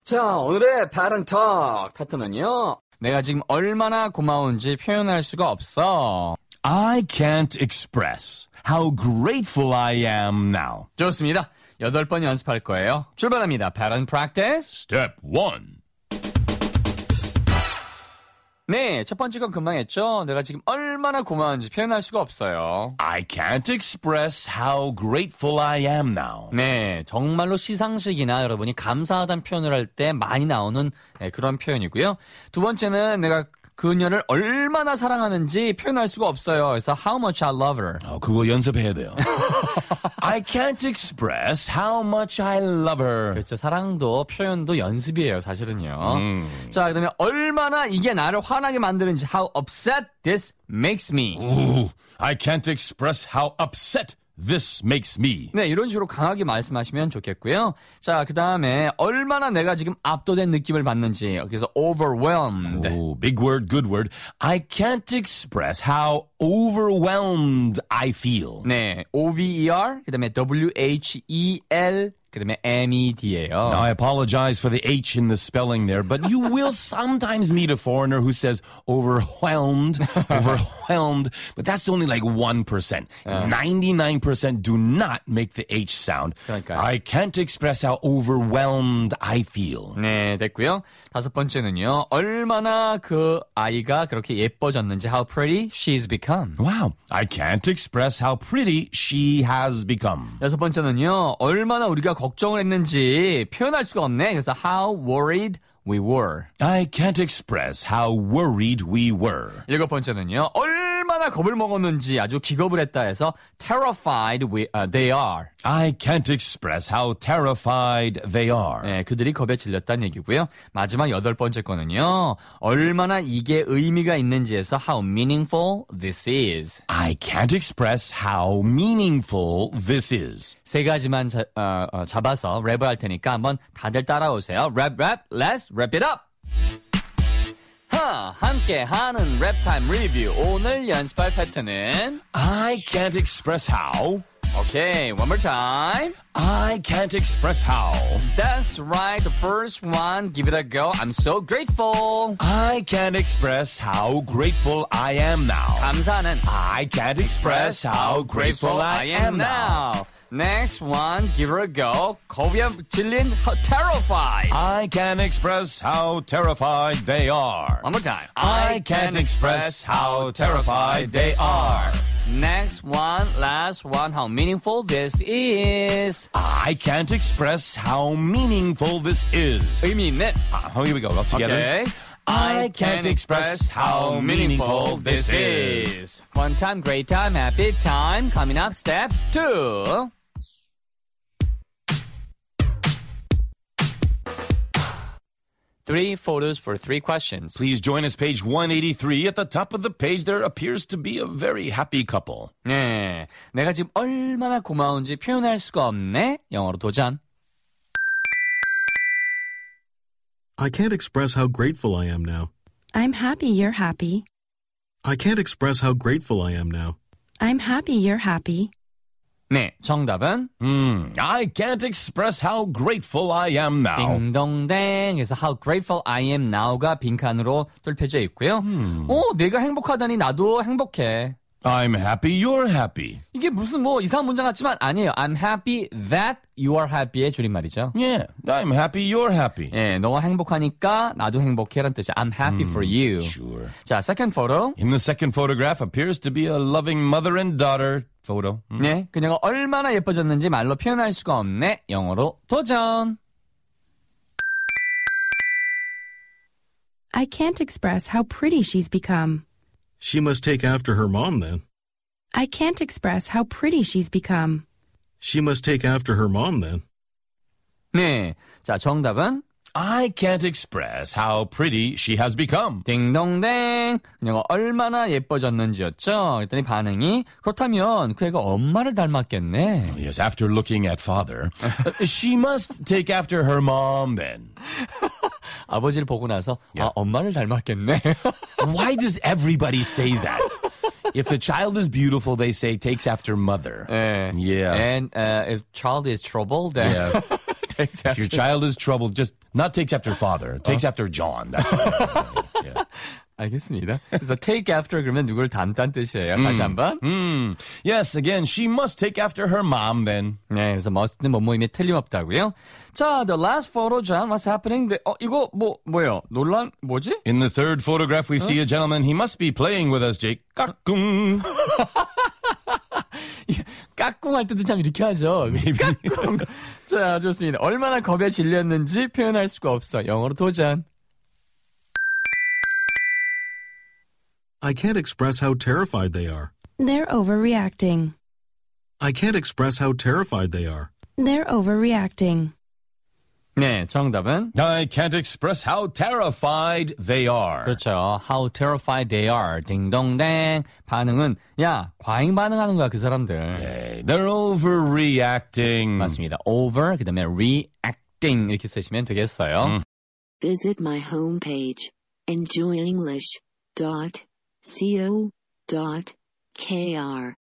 자, 오늘의 Pattern Talk 패턴은요. 내가 지금 얼마나 고마운지 표현할 수가 없어. I can't express how grateful I am now. 좋습니다. 8번 연습할 거예요. 출발합니다. Pattern Practice. Step 1. 네, 첫 번째 건 금방 했죠. 내가 지금 얼마나 고마운지 표현할 수가 없어요. I can't express how grateful I am now. 네, 정말로 시상식이나 여러분이 감사하다는 표현을 할 때 많이 나오는 그런 표현이고요. 두 번째는 내가 그녀를 얼마나 사랑하는지 표현할 수가 없어요. 그래서 how much I love her. 그거 연습해야 돼요. I can't express how much I love her. 그렇죠. 사랑도 표현도 연습이에요, 사실은요. 자, 그다음에 얼마나 이게 나를 화나게 만드는지 how upset this makes me. Ooh, I can't express how upset this makes me. 네, 이런 식으로 강하게 말씀하시면 좋겠고요. 자, 그다음에 얼마나 내가 지금 압도된 느낌을 받는지. 그래서 overwhelmed. Oh, big word, good word. I can't express how overwhelmed I feel. 네, over, 그다음에 WHEL, 그다음에 MED예요. Now, I apologize for the H in the spelling there, but you will sometimes meet a foreigner who says overwhelmed, but that's only like 1%. 99% do not make the H sound. 그러니까요. I can't express how overwhelmed I feel. 네, 됐고요. 다섯 번째는요. 얼마나 그 아이가 그렇게 예뻐졌는지 how pretty she's become. Wow, I can't express how pretty she has become. 여섯 번째는요. 얼마나 우리가 걱정을 했는지 표현할 수가 없네. 그래서 how worried we were. I can't express how worried we were. 일곱 번째는요. 얼마나 겁을 먹었는지 아주 기겁을 했다 해서 terrified they are. I can't express how terrified they are. 네, 그들이 겁에 질렸다는 얘기고요. 마지막 여덟 번째 거는요. 얼마나 이게 의미가 있는지 해서 how meaningful this is. I can't express how meaningful this is. 세 가지만 잡아서 랩을 할 테니까 한번 다들 따라오세요. 랩, let's wrap it up. 함께 하는 랩타임 리뷰. 오늘 연습할 패턴은 I can't express how. Okay, one more time. I can't express how. That's right, the first one. Give it a go. I'm so grateful. I can't express how grateful I am now. 감사는 I can't express how grateful I am now. Next one, give her a go. 겁에 질린 terrified. I can't express how terrified they are. One more time. I can't express how terrified they are. Next one, last one, how meaningful this is. I can't express how meaningful this is. 의미 있는. Here we go, all together. Okay. I can't express how meaningful this is. Fun time, great time, happy time. Coming up, step 2. Three photos for three questions. Please join us page 183. At the top of the page, there appears to be a very happy couple. 네, 내가 지금 얼마나 고마운지 표현할 수가 없네. 영어로 도전. I can't express how grateful I am now. I'm happy you're happy. I can't express how grateful I am now. I'm happy you're happy. 네, 정답은 I can't express how grateful I am now. 딩동댕. 그래서 how grateful I am now가 빈칸으로 뚫혀져 있고요. 내가 행복하다니 나도 행복해. I'm happy you're happy. 이게 무슨 뭐 이상한 문장 같지만 아니에요. I'm happy that you are happy의 줄임말이죠. Yeah, I'm happy you're happy. 예, 너가 행복하니까 나도 행복해라는 뜻이야. I'm happy for you. Sure. 자, second photo. In the second photograph appears to be a loving mother and daughter photo. 네, 그녀가 얼마나 예뻐졌는지 말로 표현할 수가 없네. 영어로 도전. I can't express how pretty she's become. She must take after her mom then. I can't express how pretty she's become. She must take after her mom then. 네, 자, 정답은 I can't express how pretty she has become. 딩동댕. 그녀가 얼마나 예뻐졌는지였죠. 그랬더니 반응이 그렇다면 그 애가 엄마를 닮았겠네. Yes, after looking at father, she must take after her mom then. 아버지를 보고 나서 엄마를 닮았겠네. Why does everybody say that? If a child is beautiful, they say takes after mother. 네. Yeah. And if child is trouble, then takes If your after. child is troubled, just not takes after father, takes after John. That's yeah. 알겠습니다. 그래서 take after 그러면 누구를 닮다는 뜻이에요. 다시 한번. Yes, again, she must take after her mom then. 네, 그래서 must는 뭐뭐임에 틀림없다고요. 자, the last photo, John. What's happening? 이거 뭐예요? 논란 뭐지? In the third photograph, we see a gentleman. He must be playing with us, Jake. 까꿍. 까꿍 할 때도 참 이렇게 하죠. 까꿍. 자, 좋습니다. 얼마나 겁에 질렸는지 표현할 수가 없어. 영어로 도전. I can't express how terrified they are. They're overreacting. I can't express how terrified they are. They're overreacting. 네, 정답은 I can't express how terrified they are. 그렇죠. How terrified they are. 딩동댕. 반응은 야, 과잉 반응하는 거야, 그 사람들. Okay, they're overreacting. 맞습니다. Over 그다음에 reacting 이렇게 쓰시면 되겠어요. Visit my homepage, enjoyenglish.co.kr.